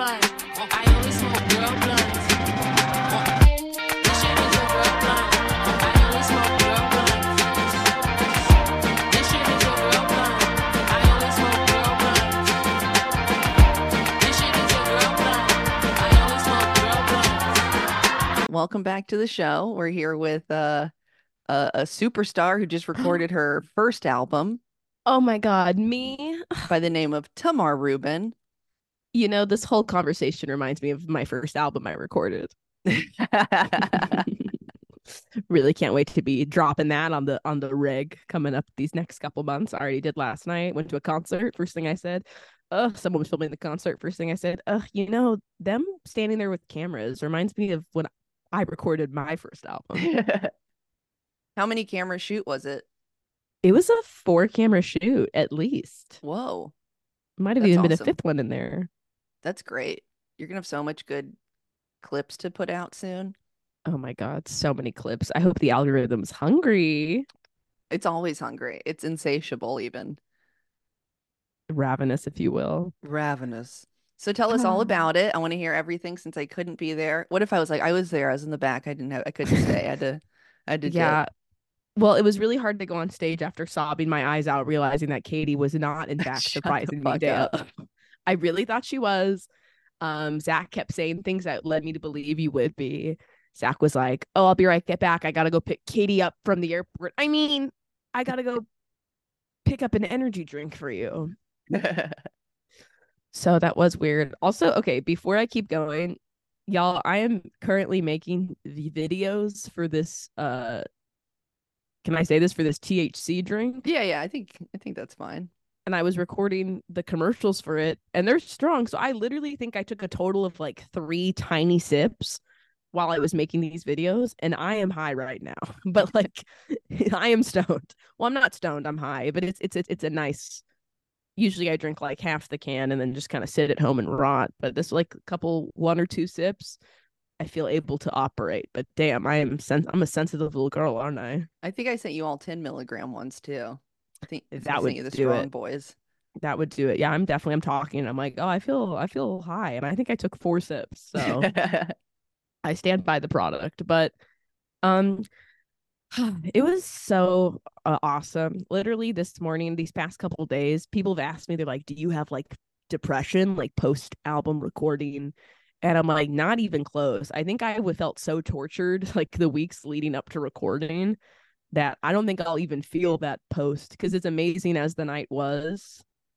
blunt. I only smoke real blunts. This shit is a real blunt. I only smoke real blunts. This shit is a real blunt. I only smoke real blunts. This shit is a real blunt. I only smoke real blunts. Welcome back to the show. We're here with a superstar who just recorded her first album Oh my God, me? by the name of Tamar Rubin. You know, this whole conversation reminds me of my first album I recorded. Really can't wait to be dropping that on the rig coming up these next couple months. I already did last night. Went to a concert. First thing I said, someone was filming the concert. First thing I said, them standing there with cameras reminds me of when I recorded my first album. How many camera shoot was it? It was a 4-camera shoot at least. Whoa, Might have that's even been a awesome. 5th one in there. That's great. You're gonna have so much good clips to put out soon. Oh my God, so many clips. I hope the algorithm's hungry. It's always hungry. It's insatiable, even Ravenous, if you will. ravenous. So tell us all about it. I want to hear everything since I couldn't be there. What if I was like, I was there, I was in the back, I couldn't stay. I had to dip. Yeah. Well, it was really hard to go on stage after sobbing my eyes out, realizing that Katie was not, in fact, Shut the surprising me fuck day up. of. I really thought she was. Zach kept saying things that led me to believe you would be. Zach was like, "Oh, I'll be right get back. I gotta go pick Katie up from the airport. I mean, I gotta go pick up an energy drink for you." So that was weird. Also, okay, before I keep going, y'all, I am currently making the videos for this can I say this, for this THC drink? Yeah, I think that's fine. And I was recording the commercials for it, and they're strong. So I literally think I took a total of like 3 tiny sips while I was making these videos, and I am high right now. But like, I am stoned. Well, I'm not stoned. I'm high, but it's a nice. Usually, I drink like half the can and then just kind of sit at home and rot. But this like a couple 1 or 2 sips, I feel able to operate. But damn, I'm a sensitive little girl, aren't I? I think I sent you all 10 milligram ones too. I That sent you would the do strong it. boys. That would do it. Yeah, I'm talking and I'm like, oh, I feel high, and I think I took 4 sips. So I stand by the product. But um it was so awesome. Literally this morning, these past couple of days, people have asked me, they're like, do you have like depression, like post album recording? And I'm like, not even close. I think I would felt so tortured like the weeks leading up to recording that I don't think I'll even feel that post, because as amazing as the night was,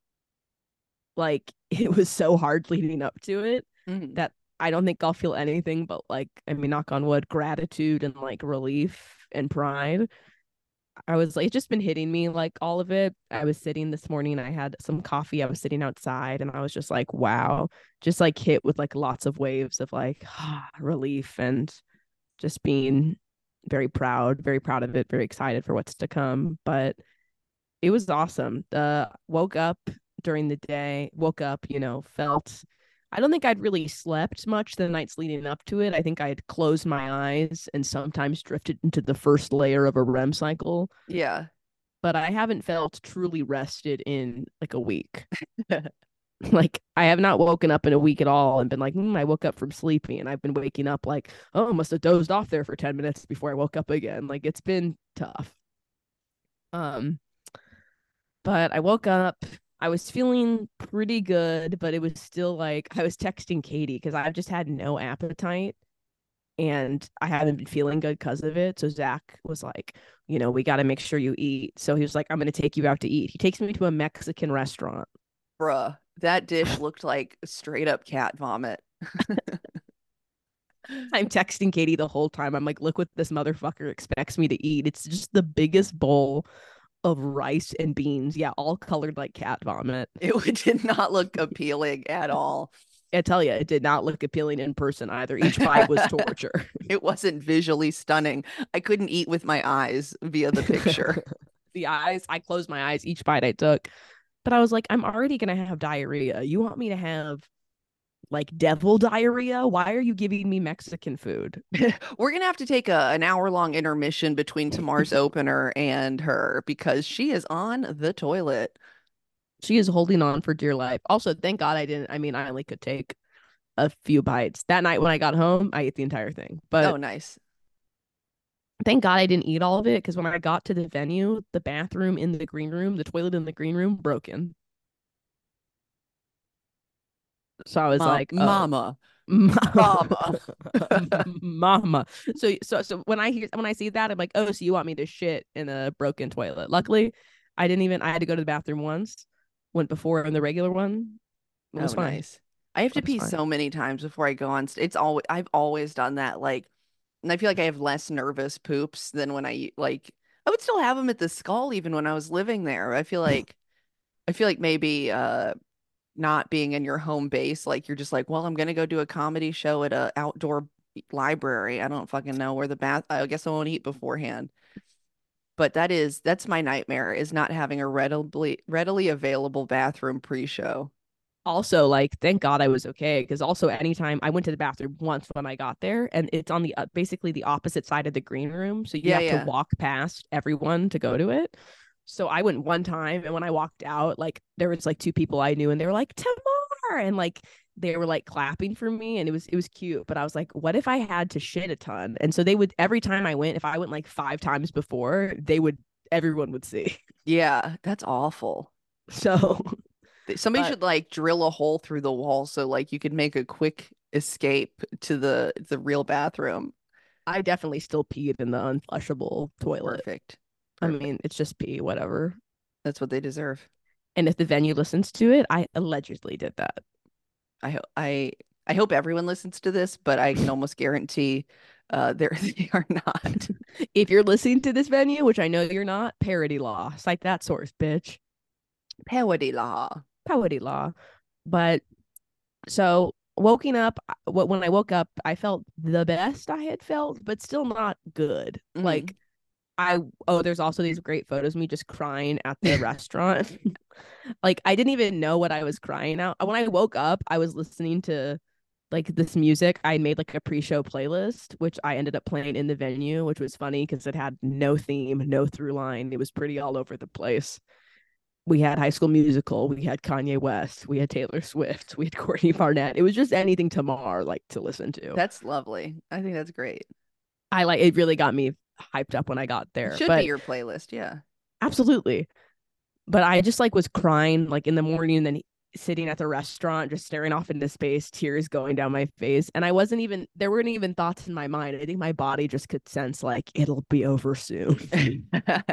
like it was so hard leading up to it Mhm. that I don't think I'll feel anything but, like, I mean, knock on wood, gratitude and like relief and pride. I was like, it's just been hitting me, like all of it. I was sitting this morning, I had some coffee, I was sitting outside, and I was just like, wow, just like hit with like lots of waves of like relief, and just being very proud of it, very excited for what's to come. But it was awesome. Woke up during the day, felt, I don't think I'd really slept much the nights leading up to it. I think I'd closed my eyes and sometimes drifted into the first layer of a REM cycle, Yeah. but I haven't felt truly rested in like a week. Like, I have not woken up in a week at all and been like, I woke up from sleeping, and I've been waking up like, oh, I must have dozed off there for 10 minutes before I woke up again. Like, it's been tough. Um, But I woke up, I was feeling pretty good, but it was still like I was texting Katie because I've just had no appetite and I haven't been feeling good because of it. So Zach was like, we got to make sure you eat. So he was like, I'm going to take you out to eat. He takes me to a Mexican restaurant. Bruh, that dish looked like straight up cat vomit. I'm texting Katie the whole time. I'm like, look what this motherfucker expects me to eat. It's just the biggest bowl of rice and beans. Yeah, all colored like cat vomit. It did not look appealing at all. I tell you, it did not look appealing in person either. Each bite was torture. It wasn't visually stunning. I couldn't eat with my eyes via the picture. The eyes, I closed my eyes each bite I took. But I was like, I'm already going to have diarrhea. You want me to have like devil diarrhea? Why are you giving me Mexican food? We're gonna have to take an hour-long intermission between Tamar's opener and her because she is on the toilet. She is holding on for dear life. Also, thank God I didn't. I mean, I only could take a few bites. That night when I got home, I ate the entire thing. But Oh, nice. thank God I didn't eat all of it because when I got to the venue, the bathroom in the green room, the toilet in the green room, broken. So I was like, oh, Mama, mama. mama. So when I see that, I'm like, oh, so you want me to shit in a broken toilet? Luckily, I didn't even. I had to go to the bathroom once. Went before in the regular one. It was Oh, fine. nice. I have It to was pee fine. so many times before I go on. It's always I've always done that. Like, and I feel like I have less nervous poops than when I would still have them at the skull even when I was living there. I feel like maybe not being in your home base, like you're just like, well, I'm gonna go do a comedy show at a outdoor library. I don't fucking know where the bath. I guess I won't eat beforehand. But that's my nightmare is not having a readily available bathroom pre-show. Also, like, thank God I was okay because also anytime I went to the bathroom once when I got there, and it's on the basically the opposite side of the green room, so you Yeah, have to yeah. walk past everyone to go to it. So I went one time, and when I walked out, like there was like two people I knew, and they were like Tamar, and like they were like clapping for me, and it was cute. But I was like, what if I had to shit a ton? And so they would every time I went, if I went like 5 times before, everyone would see. Yeah, that's awful. So, Somebody but should like drill a hole through the wall so like you could make a quick escape to the real bathroom. I definitely still peed in the unflushable toilet. Perfect. I Perfect. mean, it's just pee, whatever. That's what they deserve. And if the venue listens to it, I allegedly did that. I hope everyone listens to this, but I can almost guarantee they are not. If you're listening to this venue, which I know you're not, parody law. Cite that source, bitch. Parody law. Parody law. But so waking up, when I woke up, I felt the best I had felt, but still not good. Mm. Like there's also these great photos of me just crying at the restaurant. Like I didn't even know what I was crying out. When I woke up, I was listening to like this music. I made like a pre-show playlist, which I ended up playing in the venue, which was funny because it had no theme, no through line. It was pretty all over the place. We had High School Musical, we had Kanye West, we had Taylor Swift, we had Courtney Barnett. It was just anything Tamar like to listen to. That's lovely. I think that's great. I like it really got me hyped up when I got It there. should be But your playlist, yeah. absolutely. But I just like was crying like in the morning and then sitting at the restaurant just staring off into space, tears going down my face. And I wasn't even there weren't even thoughts in my mind. I think my body just could sense like it'll be over soon.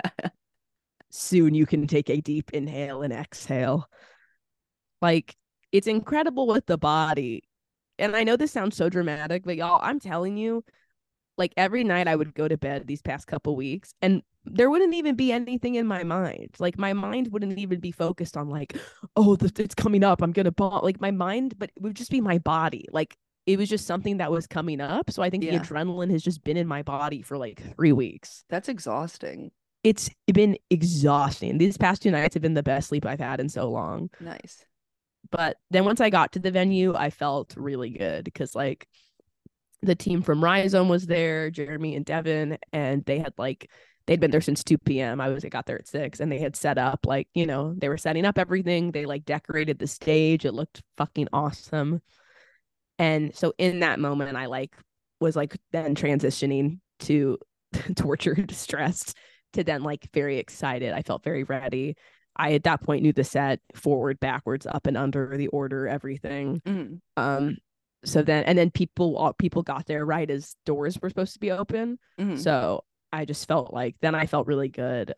Soon you can take a deep inhale and exhale. Like it's incredible with the body. And I know this sounds so dramatic, but y'all, I'm telling you, like every night I would go to bed these past couple weeks and there wouldn't even be anything in my mind. Like my mind wouldn't even be focused on like, oh, it's coming up. I'm gonna bomb. Like my mind, but it would just be my body. Like it was just something that was coming up. So I think the Yeah, adrenaline has just been in my body for like 3 weeks. that's exhausting. It's been exhausting. These past 2 nights have been the best sleep I've had in so long. Nice. But then once I got to the venue, I felt really good because like the team from Rhizome was there, Jeremy and Devin, and they'd been there since 2 p.m. I got there at 6 and they had set up like, they were setting up everything. They like decorated the stage. It looked fucking awesome. And so in that moment, I like was like then transitioning to tortured, stressed to then like very excited. I felt very ready. I at that point knew the set forward, backwards, up and under, the order, everything. Mm. So then and then people got there right as doors were supposed to be open. Mm. So I just felt like then I felt really good.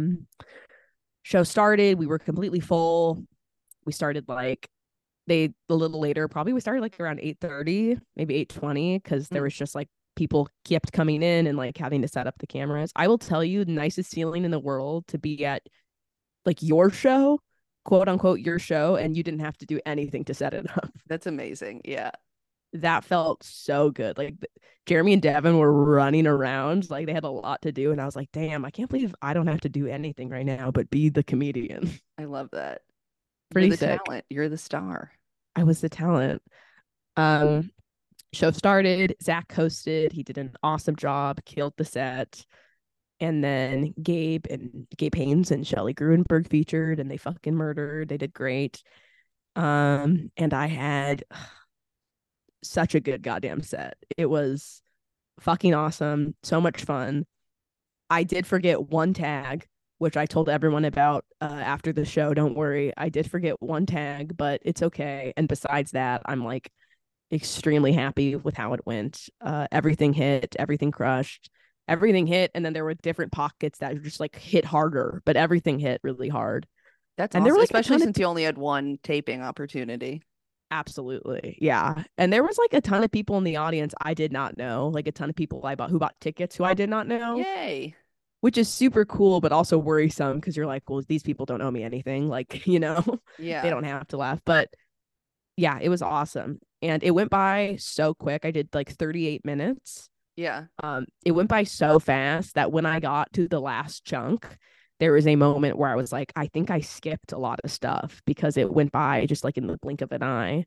Show started, we were completely full. We started like a little later, probably we started like around 8:30, maybe 8:20, because there was just like people kept coming in and like having to set up the cameras. I will tell you, the nicest feeling in the world to be at like your show, quote unquote your show, and you didn't have to do anything to set it up. That's amazing. Yeah. That felt so good. Like Jeremy and Devin were running around, like they had a lot to do, and I was like, damn, I can't believe I don't have to do anything right now but be the comedian. I love that. Pretty You're the sick. talent. You're the star. I was the talent. um Show started, Zach hosted, he did an awesome job, killed the set. And then Gabe Haynes and Shelley Gruenberg featured and they fucking murdered. They did great. And I had such a good goddamn set. It was fucking awesome. So much fun. I did forget one tag, which I told everyone about after the show. Don't worry. I did forget one tag, but it's okay. And besides that, I'm like extremely happy with how it went. Everything hit, everything crushed, everything hit. And then there were different pockets that just like hit harder, but everything hit really hard. That's And there awesome, were like a especially ton of since you only had one taping opportunity. absolutely. Yeah. And there was like a ton of people in the audience I did not know, like a ton of people who bought tickets who I did not know, Yay. which is super cool, but also worrisome because you're like, well, these people don't owe me anything. Like, you know, they Yeah. don't have to laugh. But yeah, it was awesome. And it went by so quick. I did like 38 minutes. Yeah. It went by so fast that when I got to the last chunk, there was a moment where I was like, I think I skipped a lot of stuff because it went by just like in the blink of an eye.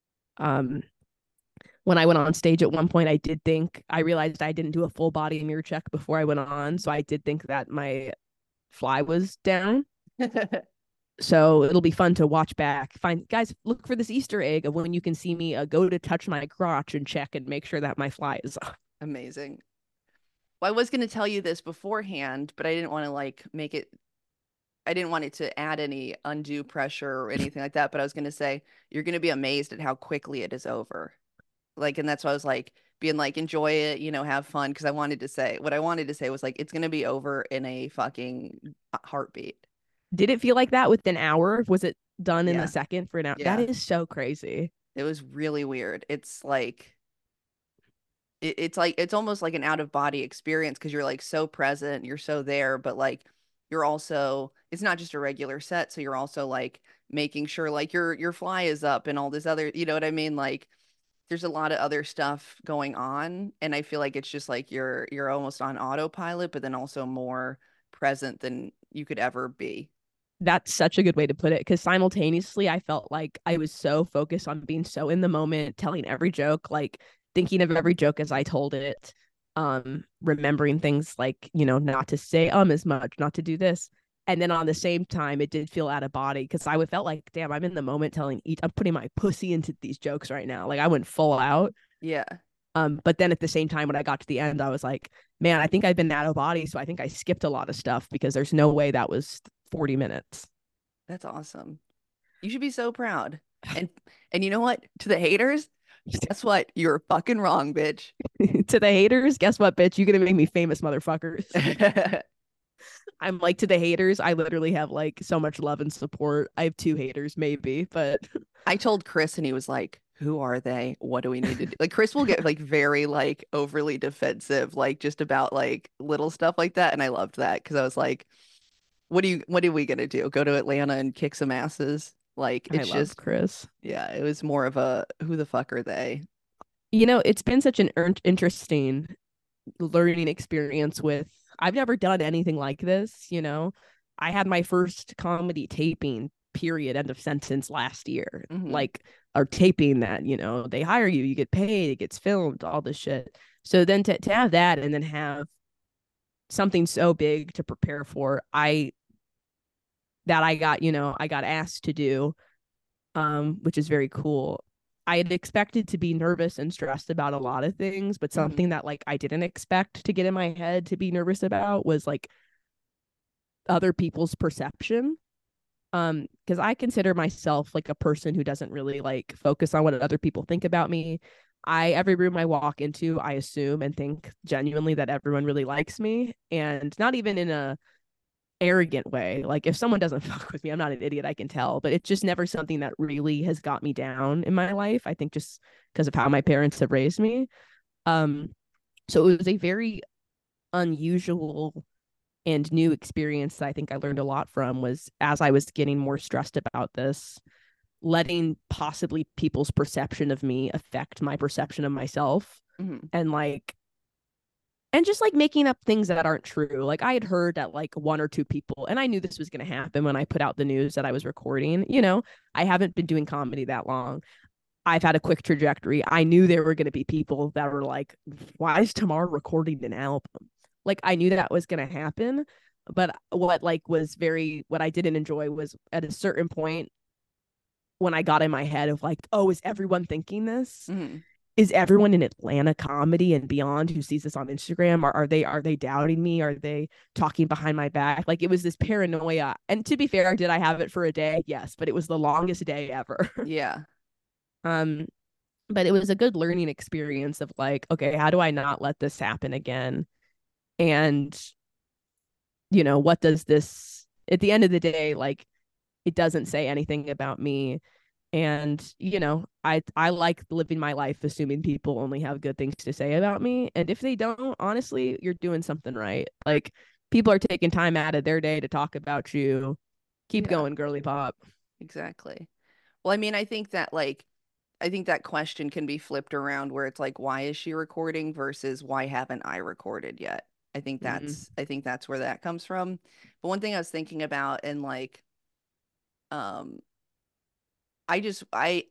When I went on stage at one point, I realized I didn't do a full body mirror check before I went on. So I did think that my fly was down. So it'll be fun to watch back. Guys, look for this Easter egg of when you can see me go to touch my crotch and check and make sure that my fly is up. Amazing. Well, I was going to tell you this beforehand, but I didn't want to like make it, I didn't want it to add any undue pressure or anything like that. But I was going to say, you're going to be amazed at how quickly it is over. Like, and that's why I was like, being like, enjoy it, you know, have fun. Cause what I wanted to say was like, it's going to be over in a fucking heartbeat. Did it feel like that with an hour? Was it done in Yeah. a second for an hour? Yeah. That is so crazy. It was really weird. It's like, it's almost like an out of body experience because you're like so present, you're so there, but like you're also it's not just a regular set, so you're also like making sure like your fly is up and all this other, you know what I mean? Like there's a lot of other stuff going on, and I feel like it's just like you're almost on autopilot, but then also more present than you could ever be. That's such a good way to put it because simultaneously I felt like I was so focused on being so in the moment, telling every joke, like thinking of every joke as I told it, remembering things like, you know, not to say as much, not to do this. And then on the same time, it did feel out of body because I would felt like, damn, I'm in the moment I'm putting my pussy into these jokes right now. Like I went full out. Yeah. But then at the same time, when I got to the end, I was like, man, I think I've been out of body. So I think I skipped a lot of stuff because there's no way that was 40 minutes. That's awesome. You should be so proud. And and you know what? To the haters, guess what? You're fucking wrong, bitch. To the haters, guess what, bitch? You're going to make me famous, motherfuckers. I'm like, to the haters, I literally have like so much love and support. I have 2 haters, maybe, but I told Chris and he was like, who are they? What do we need to do? Like Chris will get like very like overly defensive, like just about like little stuff like that. And I loved that because I was like, what are we gonna do? Go to Atlanta and kick some asses? Like I it's love just Chris. yeah, it was more of a who the fuck are they? You know, it's been such an interesting learning experience with, I've never done anything like this, you know. I had my first comedy taping, period, end of sentence, last year. Mhm. Like, or taping that, you know, they hire you, you get paid, it gets filmed, all this shit. So then to have that and then have something so big to prepare for, I got, you know, I got asked to do, which is very cool. I had expected to be nervous and stressed about a lot of things, but something that like I didn't expect to get in my head to be nervous about was like other people's perception. Because I consider myself like a person who doesn't really like focus on what other people think about me. Every room I walk into, I assume and think genuinely that everyone really likes me, and not even in a arrogant way. Like if someone doesn't fuck with me, I'm not an idiot, I can tell, but it's just never something that really has got me down in my life. I think just because of how my parents have raised me. So it was a very unusual and new experience that I think I learned a lot from, was as I was getting more stressed about this, letting possibly people's perception of me affect my perception of myself. Mhm. And just like making up things that aren't true. Like I had heard that like 1 or 2 people, and I knew this was going to happen when I put out the news that I was recording. You know, I haven't been doing comedy that long. I've had a quick trajectory. I knew there were going to be people that were like, why is Tamar recording an album? Like I knew that was going to happen. But what I didn't enjoy was at a certain point when I got in my head of like, oh, is everyone thinking this? Mhm. is everyone in Atlanta comedy and beyond who sees this on Instagram, are they doubting me? Are they talking behind my back? Like it was this paranoia. And to be fair, did I have it for a day? Yes, but it was the longest day ever. Yeah. um, but it was a good learning experience of like, okay, how do I not let this happen again? And what does this at the end of the day, like it doesn't say anything about me. And I like living my life assuming people only have good things to say about me, and if they don't, honestly, you're doing something right. Like people are taking time out of their day to talk about you. Keep Yeah, going, girly pop. exactly. Well, I mean, I think that question can be flipped around where it's like, why is she recording versus why haven't I recorded yet? Mm. I think that's where that comes from. But one thing I was thinking about and like um I just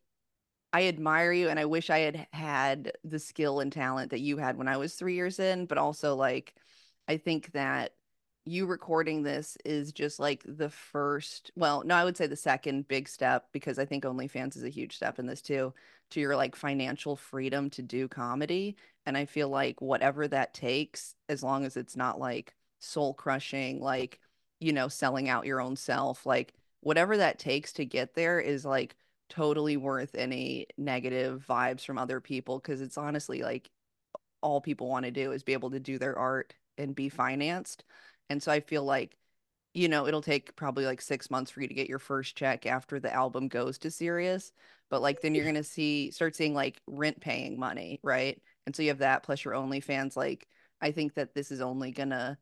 I admire you and I wish I had had the skill and talent that you had when I was 3 years in, but also like I think that you recording this is just like the first, well, no, I would say the second big step because I think OnlyFans is a huge step in this too, to your like financial freedom to do comedy. And I feel like whatever that takes, as long as it's not like soul crushing, like, selling out your own self, like whatever that takes to get there is like totally worth any negative vibes from other people because it's honestly like all people want to do is be able to do their art and be financed. And so I feel like, it'll take probably like 6 months for you to get your first check after the album goes to Sirius. But like then you're gonna start seeing like rent paying money, right? And so you have that plus your OnlyFans. Like I think that this is only gonna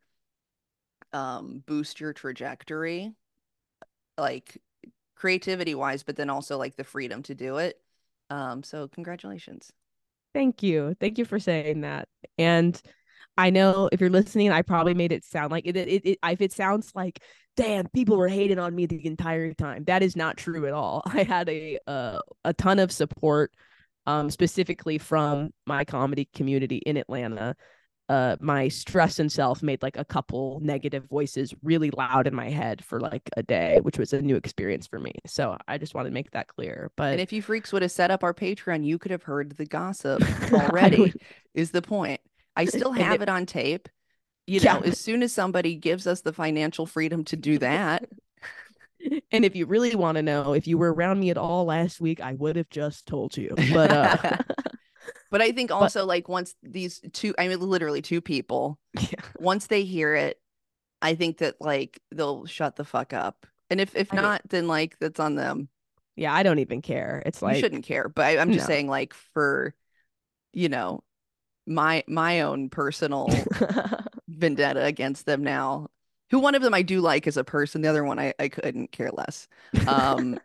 boost your trajectory, like creativity wise, but then also like the freedom to do it. So congratulations. Thank you. Thank you for saying that. And I know if you're listening, I probably made it sound like if it sounds like, damn, people were hating on me the entire time. That is not true at all. I had a ton of support, specifically from my comedy community in Atlanta. My stress and self made like a couple negative voices really loud in my head for like a day, which was a new experience for me. So I just want to make that clear. And But if you freaks would have set up our Patreon, you could have heard the gossip I already, would, is the point. I still and have it on tape. yeah. As soon as somebody gives us the financial freedom to do that. And if you really want to know if you were around me at all last week, I would have just told you. But But I think but also like once these two, I mean, literally two people, yeah, once they hear it, I think that like they'll shut the fuck up. And if I mean, not, then like that's on them. yeah, I don't even care. It's You like shouldn't care. But I'm just no. saying like for, you know, my own personal vendetta against them now. Who one of them I do like as a person, the other one I couldn't care less. Um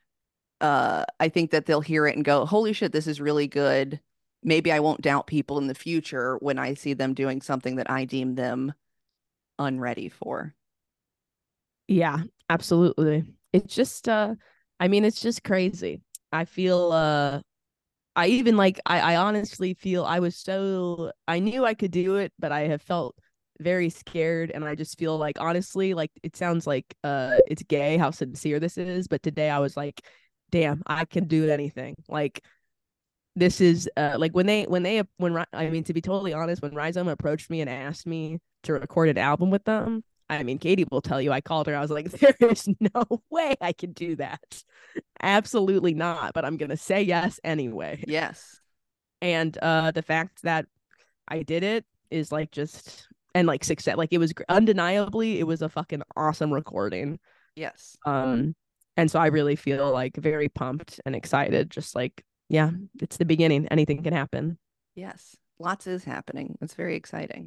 I think that they'll hear it and go, "Holy shit, this is really good." Maybe I won't doubt people in the future when I see them doing something that I deem them unready for. Yeah, absolutely. It's just I mean, it's just crazy. I feel I even like I honestly feel I knew I could do it, but I have felt very scared, and I just feel like honestly, like it sounds like it's gay how sincere this is, but today I was like, damn, I can do anything. Like this is like I mean, to be totally honest, when Rhizome approached me and asked me to record an album with them, I mean, Katie will tell you, I called her, I was like, there is no way I can do that. Absolutely not, but I'm gonna say yes anyway. Yes. And the fact that I did it is like just and like success, like it was undeniably, it was a fucking awesome recording. Yes. um and so I really feel like very pumped and excited, just like, yeah, it's the beginning, anything can happen. Yes. Lots is happening. It's very exciting.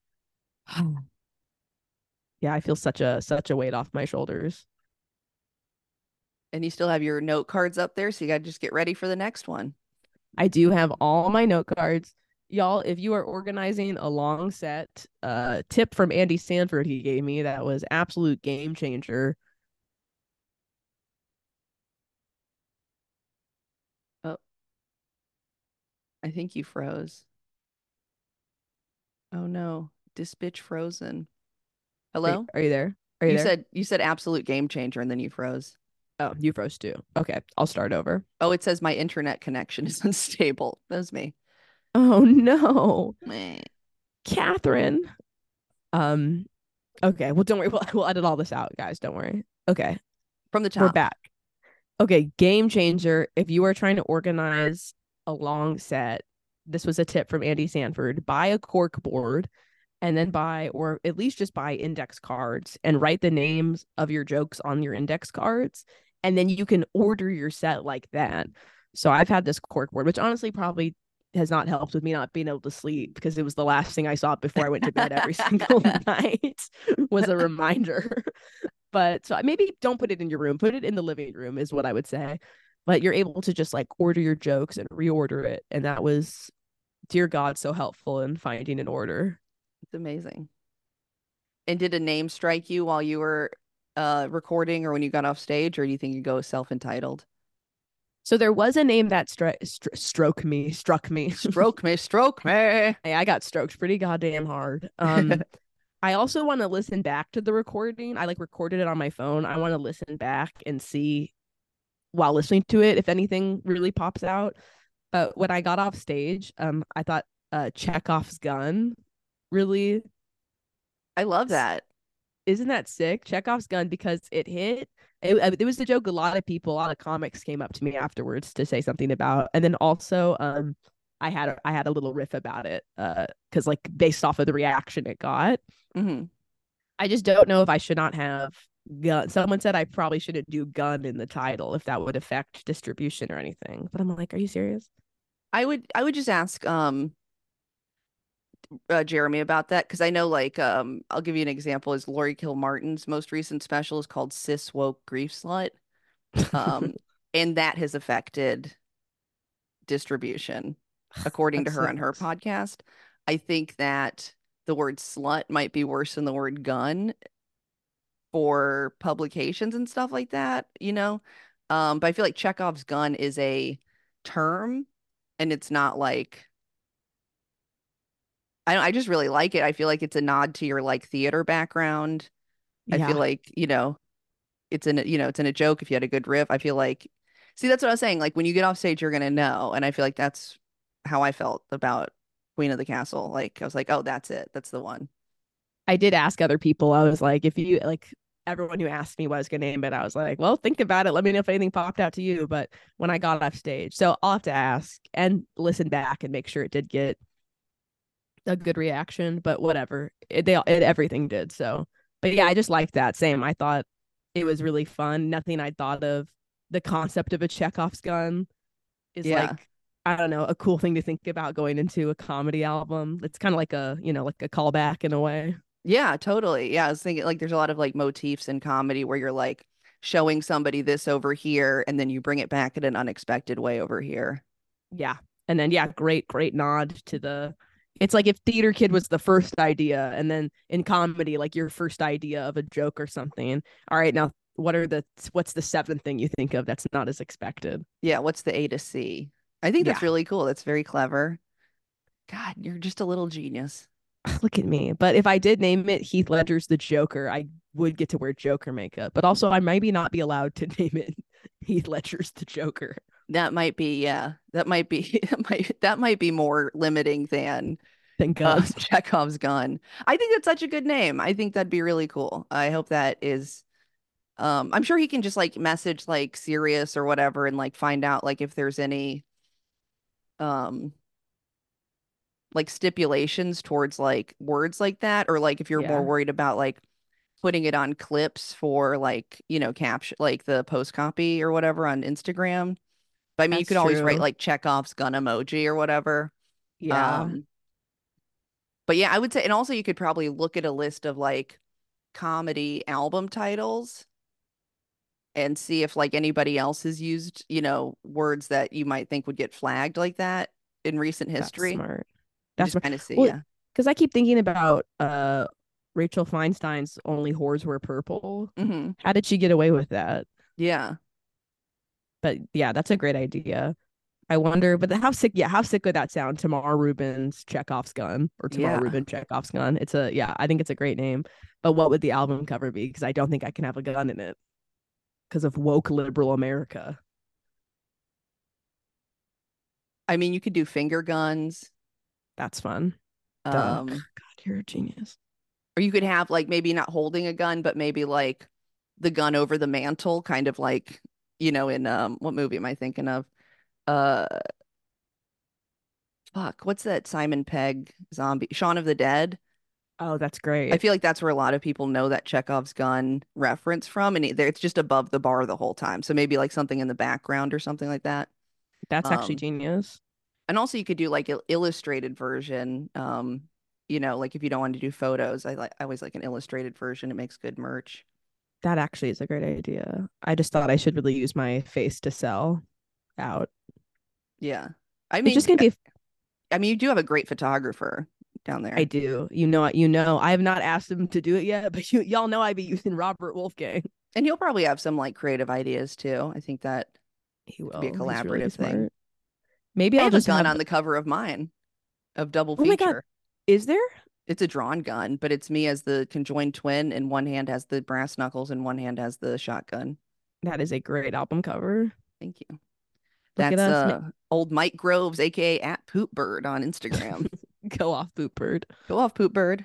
Yeah, I feel such a weight off my shoulders. And you still have your note cards up there, so you got to just get ready for the next one. I do have all my note cards. Y'all, if you are organizing a long set, tip from Andy Sanford he gave me that was absolute game changer. Oh, I think you froze. Oh no. This bitch frozen. Are, Hello? are you there? Are you there? You said absolute game changer and then you froze. Oh, you froze too. Okay, I'll start over. Oh, it says my internet connection is unstable. That was me. Oh no, Meh. Catherine. Um, okay, well, don't worry. We'll edit all this out, guys. Don't worry. Okay, From the we're top. back. Okay, game changer. If you are trying to organize a long set, this was a tip from Andy Sanford. Buy a cork board and then buy, or at least just buy index cards and write the names of your jokes on your index cards. And then you can order your set like that. So I've had this cork board, which honestly probably has not helped with me not being able to sleep because it was the last thing I saw before I went to bed every single night was a reminder. But so maybe don't put it in your room, put it in the living room is what I would say. But you're able to just like order your jokes and reorder it. And that was, dear God, so helpful in finding an order. It's amazing. And did a name strike you while you were recording or when you got off stage, or do you think you go self-entitled? So there was a name that struck me. Stroke me, stroke me. Hey, I got stroked pretty goddamn hard. I also want to listen back to the recording. I like recorded it on my phone. I want to listen back and see while listening to it if anything really pops out. But when I got off stage, I thought Chekhov's gun really I love that. isn't that sick? Chekhov's gun because it hit. It was the joke a lot of people, a lot of comics came up to me afterwards to say something about. And then also I had a little riff about it because like based off of the reaction it got. Hmm. I just don't know if I should not have gun. Someone said I probably shouldn't do gun in the title if that would affect distribution or anything. But I'm like, are you serious? I would just ask Jeremy about that because I know like I'll give you an example is Lori Kilmartin's most recent special is called Cis Woke Grief Slut. Um and that has affected distribution according That to her on her sucks. podcast. I think that the word slut might be worse than the word gun for publications and stuff like that, you know? But I feel like Chekhov's gun is a term and it's not like I just really like it. I feel like it's a nod to your like theater background. I feel Yeah, like, it's in a joke if you had a good riff. I feel like see that's what I was saying. Like when you get off stage, you're gonna know. And I feel like that's how I felt about Queen of the Castle. Like I was like, oh, that's it. That's the one. I did ask other people. I was like, if you like everyone who asked me what I was gonna name it, I was like, well, think about it. Let me know if anything popped out to you. But when I got off stage, so I'll have to ask and listen back and make sure it did get a good reaction. But whatever, everything did. So, but yeah, I just liked that. Same. I thought it was really fun. Nothing I thought of. The concept of a Chekhov's gun is Yeah. like I don't know, a cool thing to think about going into a comedy album. It's kind of like like a callback in a way. Yeah, totally. Yeah, I was thinking like there's a lot of like motifs in comedy where you're like showing somebody this over here and then you bring it back in an unexpected way over here. Yeah. And then yeah, great nod to the it's like if Theater Kid was the first idea and then in comedy like your first idea of a joke or something. All right, now what's the seventh thing you think of that's not as expected? Yeah, what's the A to C? I think that's Yeah. really cool. That's very clever. God, you're just a little genius. Look at me. But if I did name it Heath Ledger's The Joker, I would get to wear Joker makeup. But also I maybe not be allowed to name it Heath Ledger's The Joker. That might be, yeah, that might be that might be more limiting than Thank God. Chekhov's gun. I think that's such a good name. I think that'd be really cool. I hope that is I'm sure he can just like message like Sirius or whatever and like find out like if there's any um like stipulations towards like words like that or like if you're more Yeah, worried about like putting it on clips for like, caption like the post copy or whatever on Instagram. But I mean, you that's could always write true. like Chekhov's gun emoji or whatever. Yeah, Um, but yeah, I would say, and also you could probably look at a list of like comedy album titles and see if like anybody else has used, words that you might think would get flagged like that in recent that's history. smart. And That's just smart. kind of see, Well, yeah. because I keep thinking about Rachel Feinstein's Only Whores Wear Purple. Hmm. How did she get away with that? Yeah. But yeah, that's a great idea. I wonder, but how sick, yeah, how sick would that sound? Tamar Rubin's Chekhov's gun or Tamar Yeah. Rubin Chekhov's gun. Yeah, I think it's a great name. But what would the album cover be? Because I don't think I can have a gun in it. because of woke liberal America. I mean, you could do finger guns. That's fun. Done. Um, God, you're a genius. or you could have like maybe not holding a gun, but maybe like the gun over the mantle, kind of like, in what movie am I thinking of? Uh fuck, what's that Simon Pegg zombie? Shaun of the Dead. Oh, that's I great. feel like that's where a lot of people know that Chekhov's gun reference from, and it's just above the bar the whole time. So maybe like something in the background or something like that. That's actually Um, genius. and also you could do like illustrated version. Like if you don't want to do photos, I always like an illustrated version. It makes good merch. That actually is a great idea. I just thought I should really use my face to sell out. Yeah. I It's mean, just gonna be you do have a great photographer down I there. do. I have not asked him to do it yet, but y'all know I'd be using Robert Wolfgang. And he'll probably have some like creative ideas too. I think that He could be a will. He's really collaborative thing. smart. Maybe I I'll have a just gun have on the cover of mine of double Oh my God. feature. Is there? It's a drawn gun, but it's me as the conjoined twin, and one hand has the brass knuckles and one hand has the shotgun. That is a great album cover. Thank you. Look at That's us. old Mike Groves, aka at Poop Bird on Instagram. Go off, Boot Bird. Go off, Poop Bird.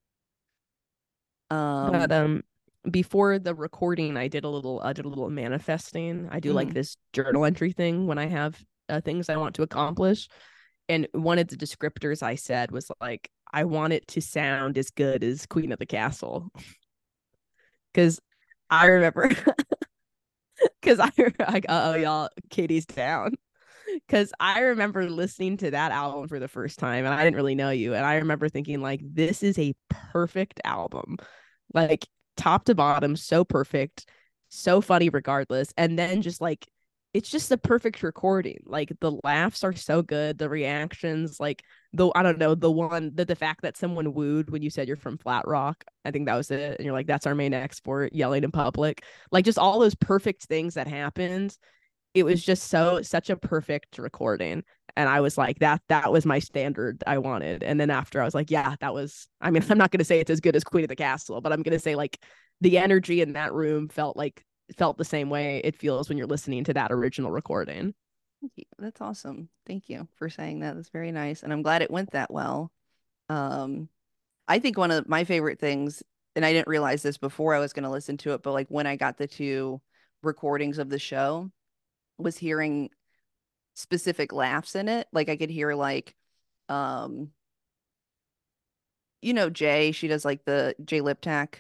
But Um, before the recording, I did a little manifesting. I do like mhm. this journal entry thing when I have things I want to accomplish. And one of the descriptors I said was like, I want it to sound as good as Queen of the Castle. Because I remember, because oh, y'all, Katie's down. Because I remember listening to that album for the first time and I didn't really know you. And I remember thinking, like, this is a perfect album, like top to bottom, so perfect, so funny regardless. And then just like, it's just the perfect recording. Like, the laughs are so good, the reactions, like, I don't know, the fact that someone wooed when you said you're from Flat Rock, I think that was it. And you're like, that's our main export, yelling in public, like, just all those perfect things that happened. It was just such a perfect recording, and I was like, that was my standard I wanted. And then after, I was like, yeah, that was, I mean, I'm not going to say it's as good as Queen of the Castle, but I'm going to say, like, the energy in that room felt the same way it feels when you're listening to that original recording. Thank you. That's awesome. Thank you for saying that. That's very nice, and I'm glad it went that well. Um, I think one of my favorite things, and I didn't realize this before I was going to listen to it, but like when I got the two recordings of the show, was hearing specific laughs in it. Like I could hear like, um, Jay, she does like the Jay Liptak.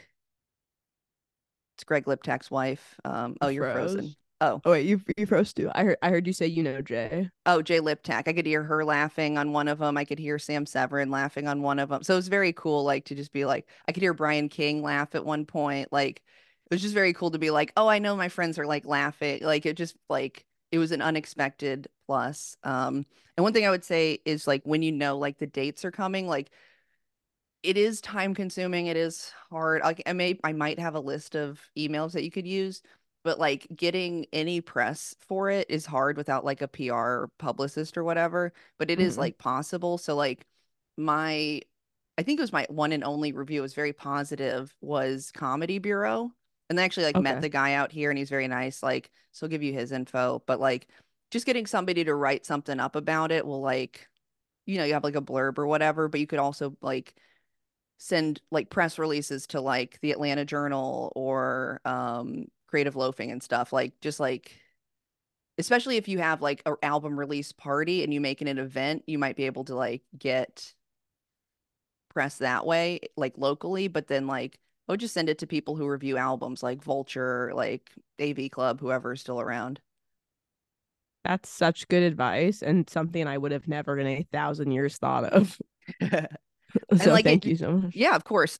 It's Greg Liptak's wife. You Oh, you're frozen. froze. Oh, Oh wait, you froze too. I heard you say, Jay. oh, Jay Liptak. I could hear her laughing on one of them. I could hear Sam Severin laughing on one of them. So it was very cool, like to just be like, I could hear Brian King laugh at one point. Like it was just very cool to be like, oh, I know my friends are like laughing. Like it just like it was an unexpected plus. And one thing I would say is like when like the dates are coming, like it is time consuming. It is hard. Like I might have a list of emails that you could use, but like getting any press for it is hard without like a PR publicist or whatever. But it is Mm, like possible. So like my, I think it was my one and only review, it was very positive, was Comedy Bureau. And I actually like met okay. the guy out here and he's very nice. Like, so I'll give you his info. But like just getting somebody to write something up about it will like, you have like a blurb or whatever, but you could also like send like press releases to like the Atlanta Journal or Creative Loafing and stuff. Like just like especially if you have like an album release party and you make it an event, you might be able to like get press that way, like locally, but then like oh just send it to people who review albums like Vulture, like AV Club, whoever is still around. That's such good advice and something I would have never in 1,000 years thought of. And So like thank it, you so much. yeah, of course.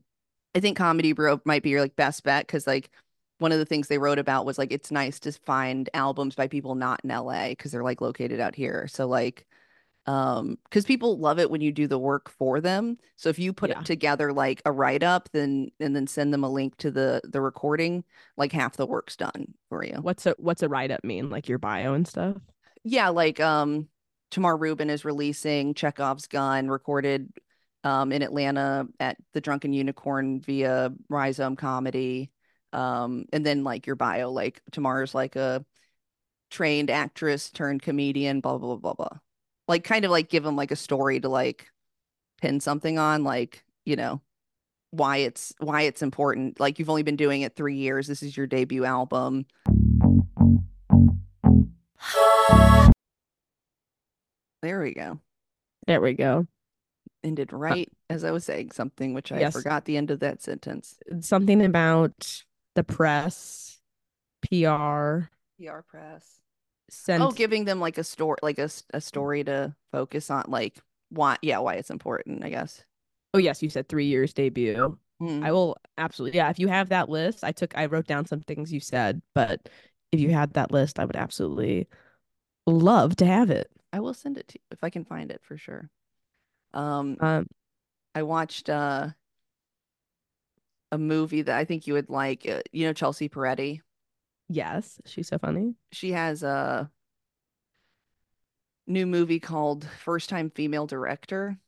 I think Comedy Bureau might be your like best bet because like one of the things they wrote about was like it's nice to find albums by people not in LA because they're like located out here. So like because people love it when you do the work for them. So if you put Yeah. together like a write up, then and then send them a link to the recording, like half the work's done for you. What's a write up mean? Like your bio and stuff? Yeah, like Tamar Rubin is releasing Chekhov's Gun, recorded in Atlanta at the Drunken Unicorn via Rhizome Comedy. And then like your bio, like Tamar's like a trained actress turned comedian, blah blah blah blah blah. Like kind of like give them like a story to like pin something on, like, why it's important. Like you've only been doing it 3 years. This is your debut album. There we go. There we go. Ended Uh, right as I was saying something, which I yes, forgot the end of that sentence. something about the press, PR, PR press. Oh, sent. giving them like a story, like a story to focus on, like why it's important, I guess. Oh yes, you said 3 years debut. Hmm. I will absolutely, yeah. If you have that list, I wrote down some things you said, but if you had that list, I would absolutely love to have it. I will send it to you if I can find it for sure. Um, Um, I watched a movie that I think you would like. Chelsea Peretti. yes, she's so funny. She has a new movie called First Time Female Director,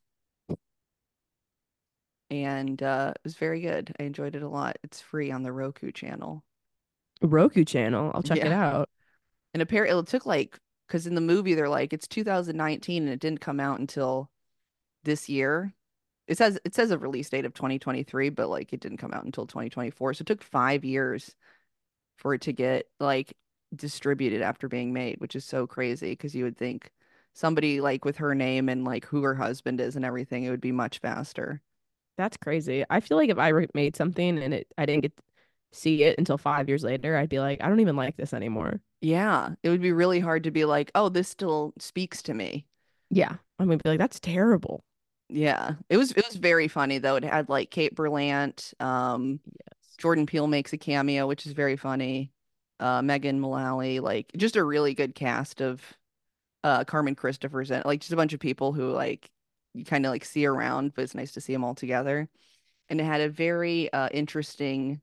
and it was very good. I enjoyed it a lot. It's free on the Roku channel. Roku channel. I'll check it Yeah. out. And apparently it took like, because in the movie they're like it's 2019 and it didn't come out until this year. It says a release date of 2023, but like it didn't come out until 2024. So it took 5 years for it to get like distributed after being made, which is so crazy because you would think somebody like with her name and like who her husband is and everything, it would be much faster. That's crazy. I feel like if made something and I didn't get to see it until 5 years later, I'd be like, I don't even like this anymore. Yeah, it would be really hard to be like, oh, this still speaks to me. Yeah, I'm gonna be like, that's terrible. Yeah, it was very funny though. It had like Kate Berlant, Yes. Jordan Peele makes a cameo, which is very funny. Megan Mullally, like just a really good cast of Carmen Christopher's in it. Like just a bunch of people who like you kind of like see around, but it's nice to see them all together. And it had a very interesting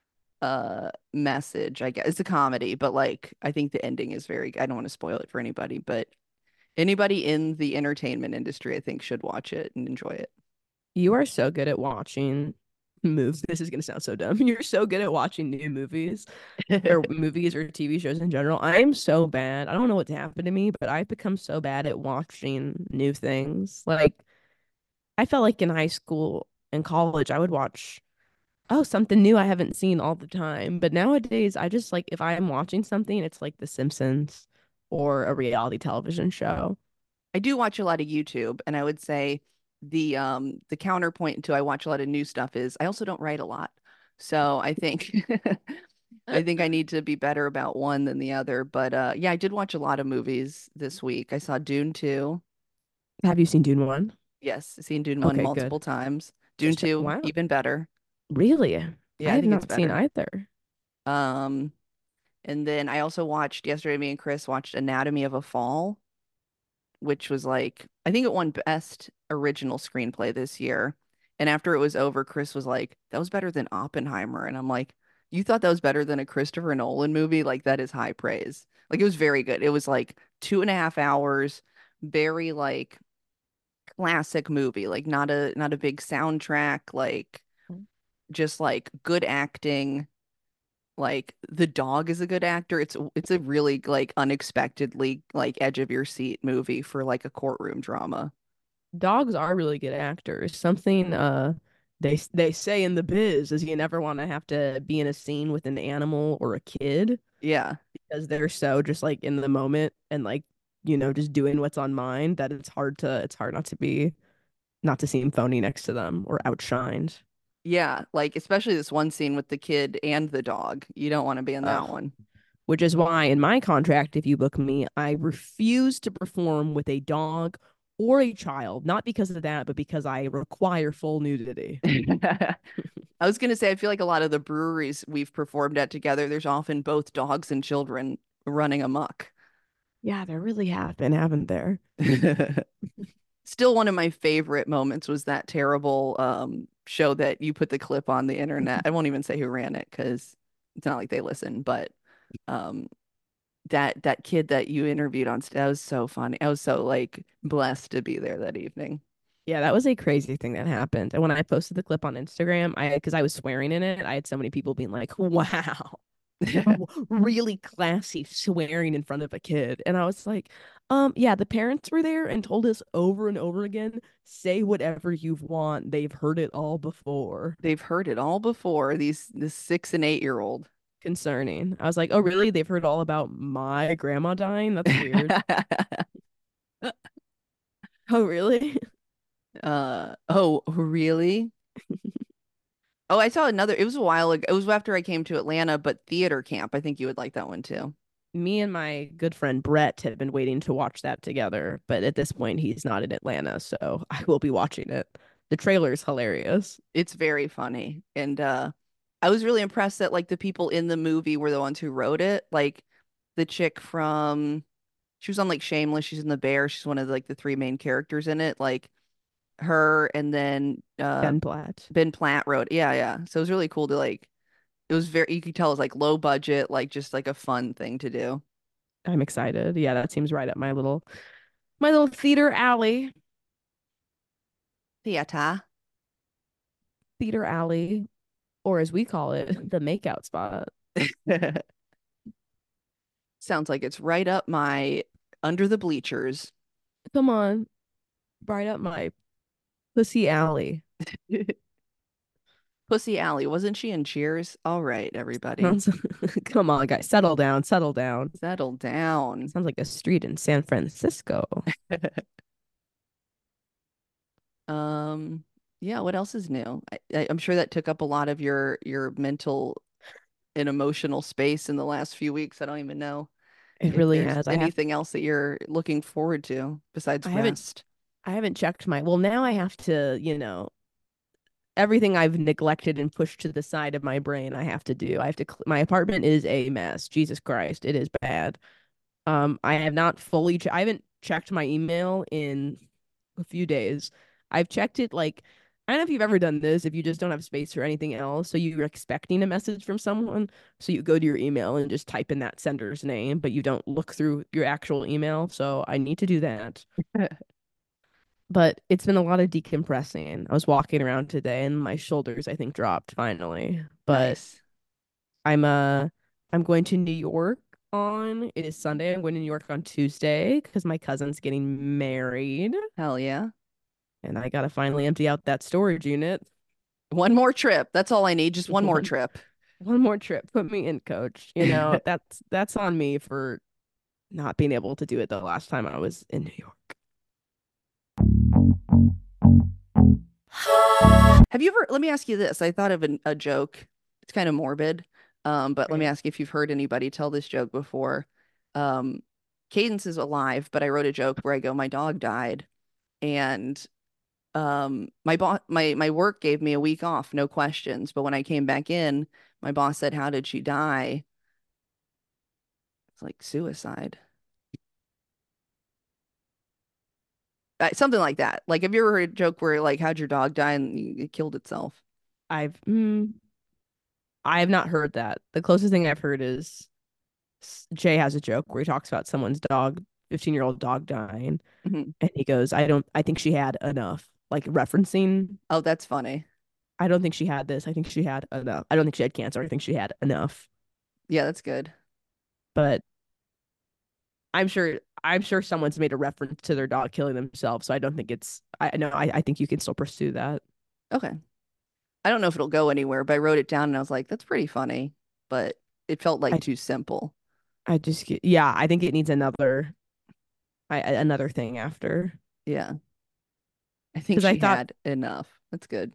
message, I guess. It's a comedy, but like I think the ending is very, I don't want to spoil it for anybody, but anybody in the entertainment industry, I think, should watch it and enjoy it. You are so good at watching movies. This is gonna sound so dumb. You're so good at watching new movies or movies or TV shows in general. I am so bad. I don't know what's happened to me, but I've become so bad at watching new things. Like I felt like in high school and college, I would watch something new I haven't seen all the time. But nowadays, I just like if I am watching something, it's like The Simpsons or a reality television show. I do watch a lot of YouTube, and I would say the counterpoint to I watch a lot of new stuff is I also don't write a lot. So I think I think I need to be better about one than the other. But yeah, I did watch a lot of movies this week. I saw Dune 2. Have you seen Dune 1? Yes, I've seen Dune 1 Okay, good. multiple times. Dune Just check. 2, Wow. even better. Really? I Yeah, I have think it's not seen better. either. Um, and then I also watched yesterday, me and Chris watched Anatomy of a Fall, which was like, I think it won Best Original Screenplay this year. And after it was over, Chris was like, that was better than Oppenheimer. And I'm like, you thought that was better than a Christopher Nolan movie? Like, that is high praise. Like, it was very good. It was like 2.5 hours, very like classic movie, like not a big soundtrack, like just like good acting. Like the dog is a good actor. It's a really like unexpectedly like edge of your seat movie for like a courtroom drama. Dogs are really good actors. Something they say in the biz is you never want to have to be in a scene with an animal or a kid Yeah. because they're so just like in the moment and like just doing what's on mind that it's hard not to seem phony next to them or outshined. Yeah, like especially this one scene with the kid and the dog. You don't want to be in that Ugh. one. Which is why in my contract, if you book me, I refuse to perform with a dog or a child, not because of that, but because I require full nudity. I was gonna say, I feel like a lot of the breweries we've performed at together, there's often both dogs and children running amok. Yeah, there really have been, haven't there? Still, one of my favorite moments was that terrible show that you put the clip on the internet. I won't even say who ran it because it's not like they listen, but um that kid that you interviewed on that was so funny. I was so like blessed to be there that evening. Yeah, that was a crazy thing that happened. And when I posted the clip on Instagram, because I was swearing in it, I had so many people being like, "Wow, really classy swearing in front of a kid." And I was like, yeah, the parents were there and told us over and over again, say whatever you want. They've heard it all before." They've heard it all before, this 6 and 8 year old. Concerning. I was like, "Oh, really? They've heard all about my grandma dying? That's weird." Oh, really? Oh, really? Oh, I saw another. It was a while ago. It was after I came to Atlanta, but theater camp. I think you would like that one too. Me and my good friend Brett have been waiting to watch that together, but at this point he's not in Atlanta, so I will be watching it. The trailer is hilarious. It's very funny. And I was really impressed that like the people in the movie were the ones who wrote it. Like the chick from she was on like Shameless, she's in The Bear. She's one of like the three main characters in it. Like her and then Ben Platt. Ben Platt wrote. Yeah, yeah. So it was really cool to like it was very you could tell it was like low budget, like just like a fun thing to do. I'm excited. Yeah, that seems right up my little theater alley. Theater. Theater alley, or as we call it, the makeout spot. Sounds like it's right up my under the bleachers. Come on, right up my pussy alley. Pussy Alley, wasn't she in Cheers? All right, everybody. Sounds- Come on, guys, settle down, settle down. Settle down. Sounds like a street in San Francisco. Um, yeah, what else is new? I'm sure that took up a lot of your mental and emotional space in the last few weeks. I don't even know It if really there's has. anything else that you're looking forward to besides I haven't rest. I haven't checked my, well, now I have to, everything I've neglected and pushed to the side of my brain, I have to do. I have to, my apartment is a mess. Jesus Christ, it is bad. I have not fully, I haven't checked my email in a few days. I've checked it like, I don't know if you've ever done this, if you just don't have space for anything else. So you're expecting a message from someone. So you go to your email and just type in that sender's name, but you don't look through your actual email. So I need to do that. But it's been a lot of decompressing. I was walking around today and my shoulders, I think, dropped finally. But Nice. I'm uh I'm going to New York on it is Sunday. I'm going to New York on Tuesday because my cousin's getting married Hell yeah. and I gotta finally empty out that storage unit. One more trip. That's all I need. Just one more One trip. one more trip. Put me in, coach. That's on me for not being able to do it the last time I was in New York. Have you ever, let me ask you this. I thought of a joke. It's kind of morbid. But let me Right. ask you if you've heard anybody tell this joke before. Um, Cadence is alive, but I wrote a joke where I go, my dog died. And my boss my work gave me a week off, no questions. But when I came back in, my boss said, how did she die? It's like suicide. Something like that. Like, have you ever heard a joke where like, how'd your dog die and it killed itself? I've I have not heard that. The closest thing I've heard is Jay has a joke where he talks about someone's dog, 15-year-old dog dying, Mhm. and he goes, I think she had enough. Like referencing, Oh, that's funny. I don't think she had this. I think she had enough. I don't think she had cancer. I think she had enough. Yeah, that's good. But I'm sure someone's made a reference to their dog killing themselves. So I don't think it's I know I think you can still pursue that. Okay. I don't know if it'll go anywhere, but I wrote it down and I was like, that's pretty funny, but it felt like I too simple. I just yeah, I think it needs another thing after. Yeah. I think Because I she thought had enough. That's good.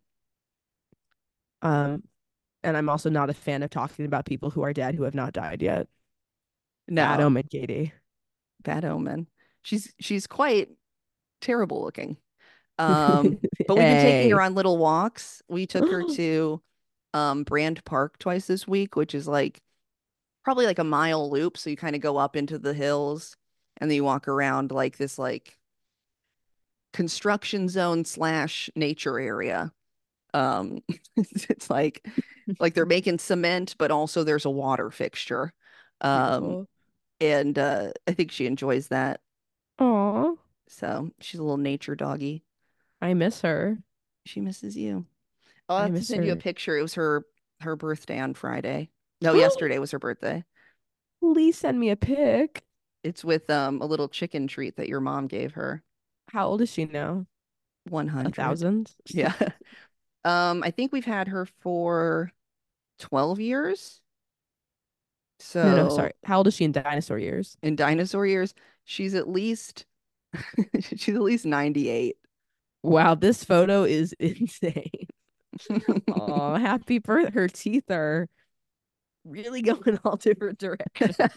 um and I'm also not a fan of talking about people who are dead who have not died yet. No, Adam and Katie. bad omen. She's quite terrible looking. Um, but we've been taking her Hey. on little walks. We took her to Brand Park twice this week, which is like probably like a mile loop. So you kind of go up into the hills and then you walk around like this like construction zone slash nature area. It's like they're making cement, but also there's a water fixture. Um, Beautiful. and I think she enjoys that. Aw. So she's a little nature doggy. I miss her. She misses you. I'll I have to miss send you a her. picture. It was her birthday on Friday. No, yesterday was her birthday. Please send me a pic. It's with a little chicken treat that your mom gave her. How old is she now? A 100. thousand? Yeah. I think we've had her for 12 years. No, no, So sorry. How old is she in dinosaur years? in dinosaur years, she's at least she's at least 98. Wow, this photo is insane. Oh, happy birthday. Her teeth are really going all different directions.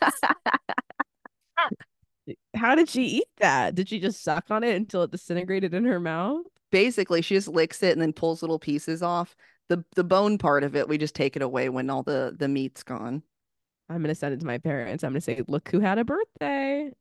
How did she eat that? Did she just suck on it until it disintegrated in her mouth? Basically, she just licks it and then pulls little pieces off. The bone part of it, we just take it away when all the meat's gone. I'm gonna send it to my parents. I'm gonna say, look who had a birthday.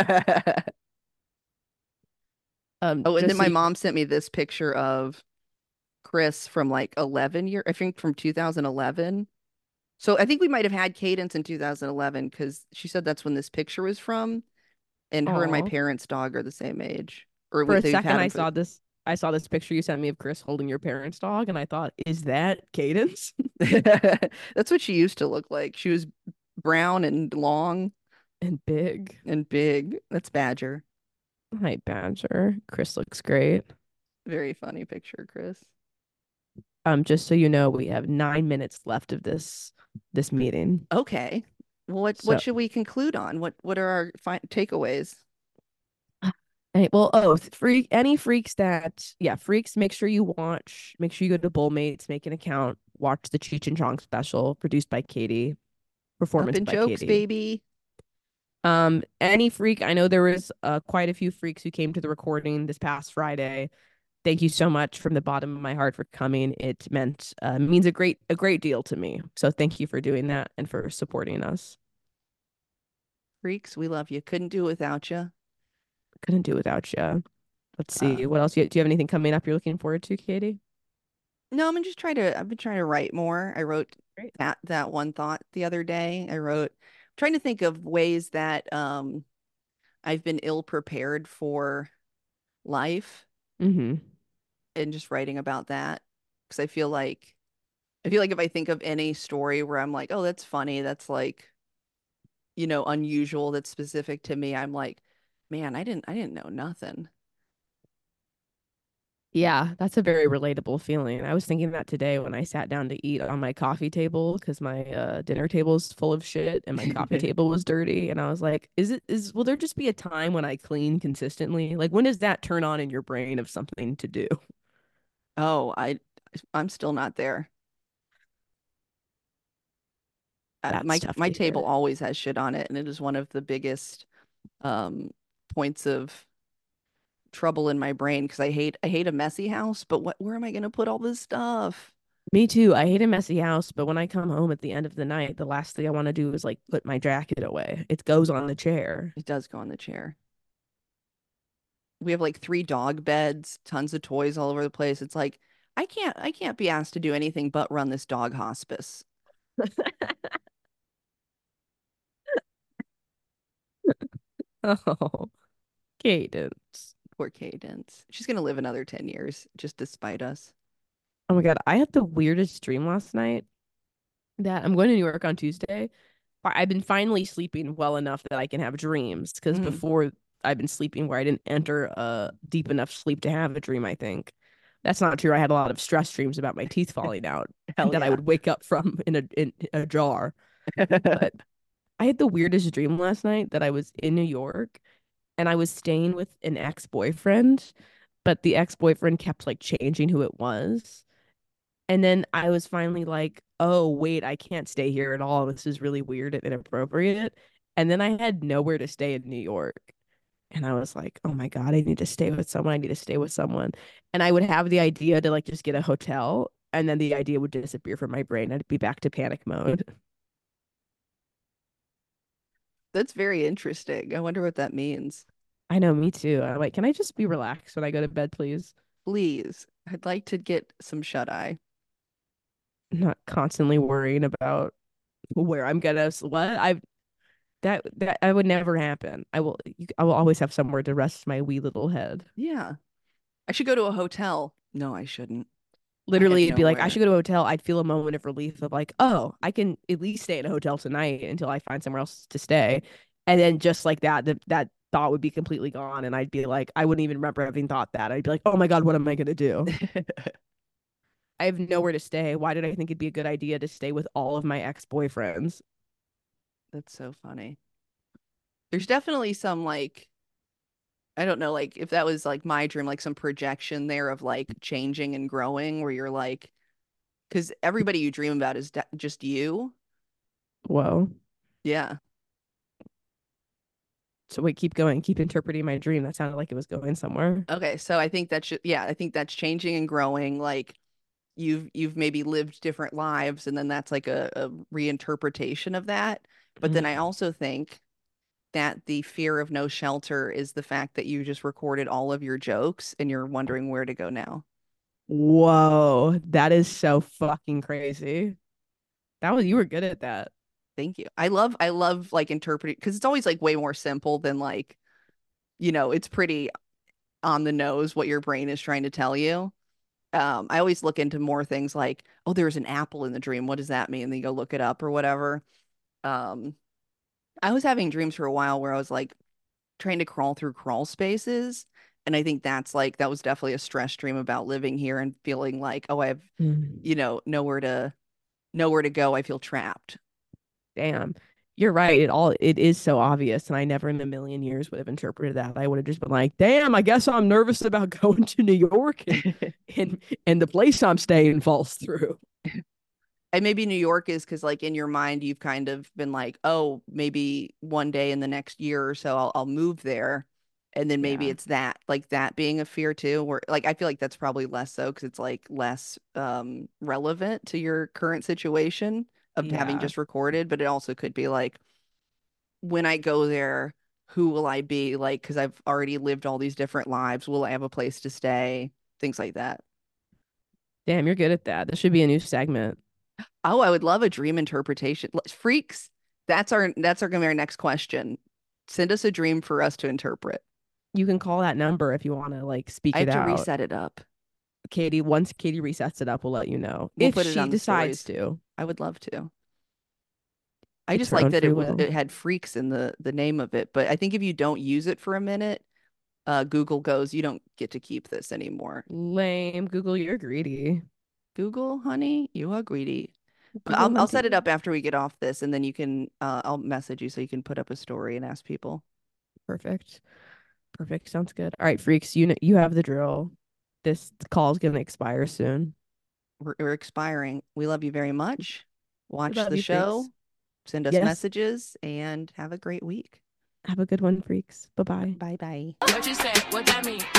Oh, and then Just so my you mom sent me this picture of Chris from like 11 year, I think from 2011. So I think we might have had Cadence in 2011 because she said that's when this picture was from, and her and my aw. parents' dog are the same age, or For a they've second had him for. I saw this picture you sent me of Chris holding your parents' dog, and I thought, is that Cadence? That's what she used to look like. She was brown and long And big. and big. That's Badger. Hi, Badger. Chris looks great. Very funny picture, Chris. Just so you know, we have 9 minutes left of this meeting. Okay. Well, what So, should we conclude on? What are our takeaways? well, oh, any freaks that, yeah, freaks, make sure you go to Bullmates, make an account, watch the Cheech and Chong special produced by Katie, Up performance in by jokes, Katie. baby. Any freak, I know there was quite a few freaks who came to the recording this past Friday. Thank you so much from the bottom of my heart for coming. It means a great deal to me. So thank you for doing that and for supporting us. Freaks, we love you. Couldn't do it without you. Couldn't do without you. Let's Uh, see. What else? Do you have anything coming up you're looking forward to, Katie? no, I've been trying to write more. I wrote Great. that one thought the other day. I wrote trying to think of ways that I've been ill prepared for life Mm-hmm. and just writing about that because I feel like if I think of any story where I'm like, oh, that's funny, that's like, unusual, that's specific to me, I'm like, man, I didn't know nothing. Yeah, that's a very relatable feeling. I was thinking that today when I sat down to eat on my coffee table because my dinner table is full of shit and my coffee table was dirty. And I was like, will there just be a time when I clean consistently? Like, when does that turn on in your brain of something to do? Oh, I'm still not there. That's tough My to table hear. always has shit on it, and it is one of the biggest um points of trouble in my brain because I hate a messy house, but where am I gonna put all this stuff? Me too. I hate a messy house, but when I come home at the end of the night, the last thing I want to do is like put my jacket away. It goes on the chair. It does go on the chair. We have like three dog beds, tons of toys all over the place. It's like I can't be asked to do anything but run this dog hospice. Oh, Cadence. Poor Cadence. She's gonna live another 10 years just despite us. Oh my God. I had the weirdest dream last night that I'm going to New York on Tuesday. I've been finally sleeping well enough that I can have dreams because Mm. before I've been sleeping where I didn't enter a deep enough sleep to have a dream, I think. That's not true. I had a lot of stress dreams about my teeth falling out Hell that I yeah. would wake up from in a jar. But I had the weirdest dream last night that I was in New York and I was staying with an ex-boyfriend, but the ex-boyfriend kept like changing who it was. And then I was finally like, oh, wait, I can't stay here at all. This is really weird and inappropriate. And then I had nowhere to stay in New York. And I was like, oh my God, I need to stay with someone. I need to stay with someone. And I would have the idea to like just get a hotel. And then the idea would disappear from my brain. I'd be back to panic mode. That's very interesting. I wonder what that means. I know, me too. I'm like, can I just be relaxed when I go to bed, please? Please, I'd like to get some shut eye. Not constantly worrying about where I'm gonna what that I would never happen. I will always have somewhere to rest my wee little head. Yeah. I should go to a hotel. No, I shouldn't. I have Literally, it'd be like, I nowhere. should go to a hotel. I'd feel a moment of relief of like, oh, I can at least stay in a hotel tonight until I find somewhere else to stay. And then just like that, that thought would be completely gone. And I'd be like, I wouldn't even remember having thought that. I'd be like, oh my God, what am I going to do? I have nowhere to stay. Why did I think it'd be a good idea to stay with all of my ex-boyfriends? That's so funny. There's definitely some like I don't know, like if that was like my dream, like some projection there of like changing and growing where you're like, because everybody you dream about is just you. Whoa. Yeah. So wait, keep going. Keep interpreting my dream. That sounded like it was going somewhere. Okay. So I think that's yeah, I think that's changing and growing. Like you've maybe lived different lives, and then that's like a reinterpretation of that. But then I Mhm. also think that the fear of no shelter is the fact that you just recorded all of your jokes and you're wondering where to go now. Whoa, that is so fucking crazy. You were good at that. Thank you. I love like interpreting because it's always like way more simple than like, it's pretty on the nose what your brain is trying to tell you. I always look into more things like, oh, there's an apple in the dream. What does that mean? And then you go look it up or whatever. Um, I was having dreams for a while where I was like trying to crawl through crawl spaces. And I think that was definitely a stress dream about living here and feeling like, oh, I have, Mm. nowhere to go. I feel trapped. Damn. You're right. It is so obvious. And I never in a million years would have interpreted that. I would have just been like, damn, I guess I'm nervous about going to New York and the place I'm staying falls through. And maybe New York is because like in your mind you've kind of been like, oh, maybe one day in the next year or so I'll move there. And then maybe Yeah. it's that like that being a fear too, where like I feel like that's probably less so because it's like less relevant to your current situation of having Yeah. just recorded, but it also could be like when I go there, who will I be? Like, because I've already lived all these different lives. Will I have a place to stay? Things like that. Damn, you're good at that. This should be a new segment. Oh, I would love a dream interpretation. Freaks. That's gonna be our next question. Send us a dream for us to interpret. You can call that number if you want to like I speak have it to out. reset it up. Once Katie resets it up, we'll let you know We'll if put it she on the decides stories. to. I would love to. I It's just her like own that free will. it had freaks in the name of it. But I think if you don't use it for a minute, Google goes, you don't get to keep this anymore. Lame. Google, you're greedy. Google, honey, you are greedy. But Google I'll set it hunting. up after we get off this, and then you can I'll message you so you can put up a story and ask people. Perfect. Perfect. Sounds good. All right, freaks, you have the drill. This call is gonna expire soon. We're expiring. We love you very much. We Watch love the you, freaks. show, send us Yes. messages, and have a great week. Have a good one, freaks. Bye bye. Bye bye. What you say? What that mean?